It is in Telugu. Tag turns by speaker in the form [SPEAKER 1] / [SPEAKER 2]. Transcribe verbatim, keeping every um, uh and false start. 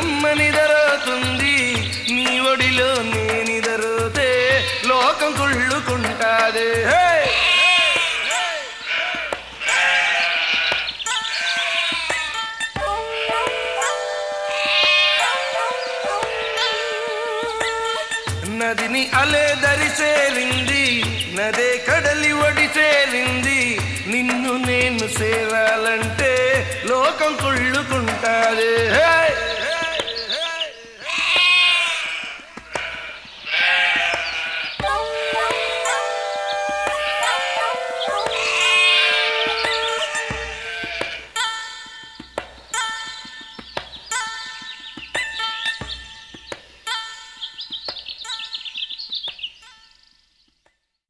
[SPEAKER 1] అమ్మ నిదరోతుంది, నీ ఒడిలో నేనిదరోతే లోకం కుళ్ళుకుంటాదే. నదిని అలే దరి చేరింది, నదే కడలి ఒడి చేరింది, నిన్ను నేను సేరాలంటే లోకం కుళ్ళుకుంటాదే.